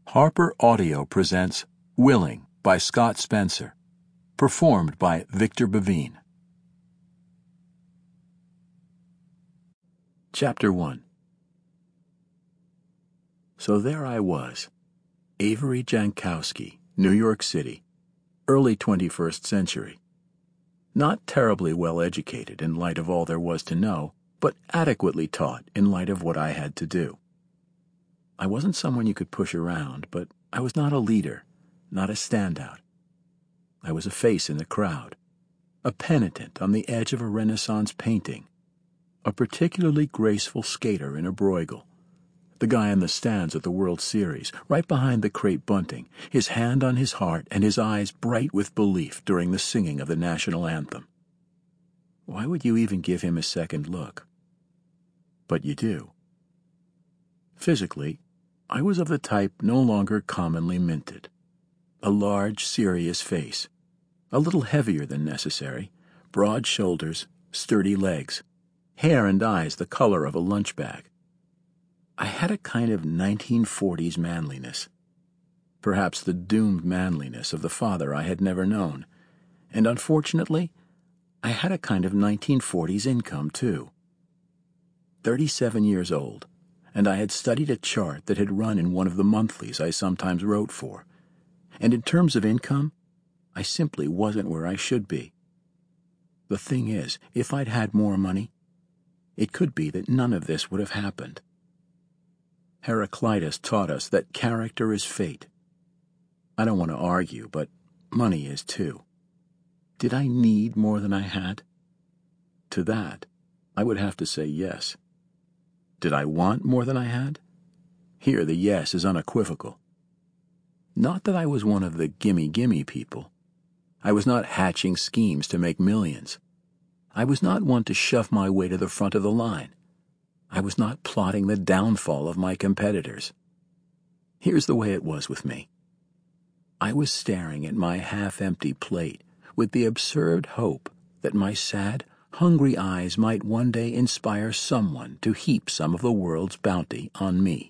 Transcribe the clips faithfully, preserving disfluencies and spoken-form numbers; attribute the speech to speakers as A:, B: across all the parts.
A: Harper Audio presents Willing by Scott Spencer, performed by Victor Bevine. Chapter one. So there I was, Avery Jankowski, New York City, early twenty-first century. Not terribly well educated in light of all there was to know, but adequately taught in light of what I had to do. I wasn't someone you could push around, but I was not a leader, not a standout. I was a face in the crowd, a penitent on the edge of a Renaissance painting, a particularly graceful skater in a Bruegel, the guy in the stands at the World Series, right behind the crepe bunting, his hand on his heart and his eyes bright with belief during the singing of the national anthem. Why would you even give him a second look? But you do. Physically, I was of the type no longer commonly minted. A large, serious face, a little heavier than necessary, broad shoulders, sturdy legs, hair and eyes the color of a lunch bag. I had a kind of nineteen forties manliness, perhaps the doomed manliness of the father I had never known, and unfortunately, I had a kind of nineteen forties income too. Thirty-seven years old, and I had studied a chart that had run in one of the monthlies I sometimes wrote for, and in terms of income, I simply wasn't where I should be. The thing is, if I'd had more money, it could be that none of this would have happened. Heraclitus taught us that character is fate. I don't want to argue, but money is too. Did I need more than I had? To that, I would have to say yes. Did I want more than I had? Here the yes is unequivocal. Not that I was one of the gimme-gimme people. I was not hatching schemes to make millions. I was not one to shove my way to the front of the line. I was not plotting the downfall of my competitors. Here's the way it was with me. I was staring at my half-empty plate with the absurd hope that my sad, hungry eyes might one day inspire someone to heap some of the world's bounty on me.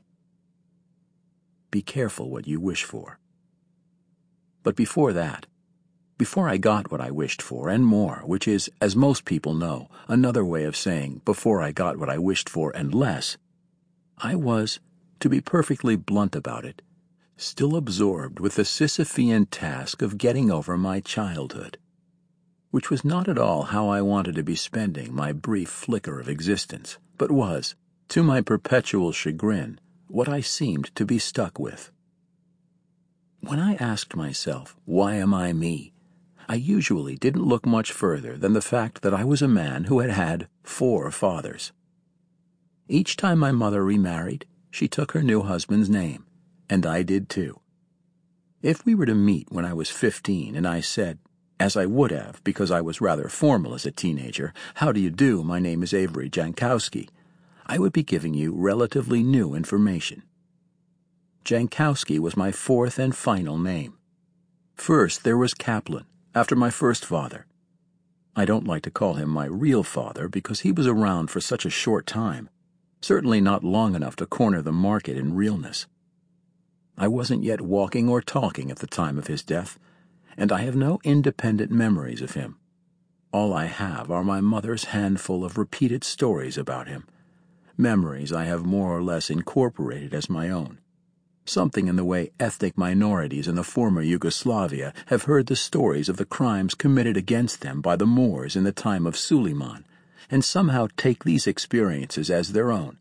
A: Be careful what you wish for. But before that, before I got what I wished for and more, which is, as most people know, another way of saying before I got what I wished for and less, I was, to be perfectly blunt about it, still absorbed with the Sisyphean task of getting over my childhood, which was not at all how I wanted to be spending my brief flicker of existence, but was, to my perpetual chagrin, what I seemed to be stuck with. When I asked myself, why am I me, I usually didn't look much further than the fact that I was a man who had had four fathers. Each time my mother remarried, she took her new husband's name, and I did too. If we were to meet when I was fifteen and I said, as I would have because I was rather formal as a teenager, "How do you do, my name is Avery Jankowski," I would be giving you relatively new information. Jankowski was my fourth and final name. First there was Kaplan, after my first father. I don't like to call him my real father because he was around for such a short time, certainly not long enough to corner the market in realness. I wasn't yet walking or talking at the time of his death, and I have no independent memories of him. All I have are my mother's handful of repeated stories about him, memories I have more or less incorporated as my own. Something in the way ethnic minorities in the former Yugoslavia have heard the stories of the crimes committed against them by the Moors in the time of Suleiman, and somehow take these experiences as their own.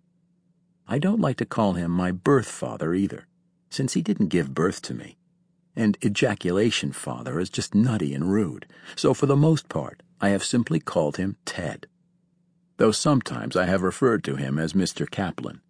A: I don't like to call him my birth father either, since he didn't give birth to me, and ejaculation father is just nutty and rude, so for the most part I have simply called him Ted, though sometimes I have referred to him as Mister Kaplan.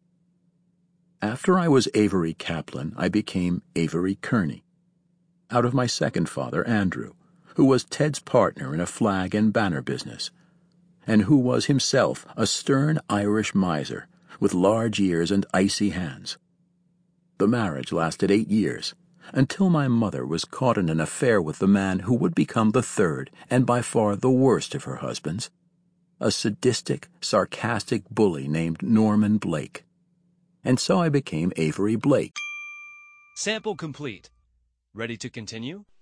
A: After I was Avery Kaplan, I became Avery Kearney, out of my second father, Andrew, who was Ted's partner in a flag and banner business, and who was himself a stern Irish miser with large ears and icy hands. The marriage lasted eight years, until my mother was caught in an affair with the man who would become the third and by far the worst of her husbands, a sadistic, sarcastic bully named Norman Blake. And so I became Avery Blake,
B: Sample complete. Ready to continue?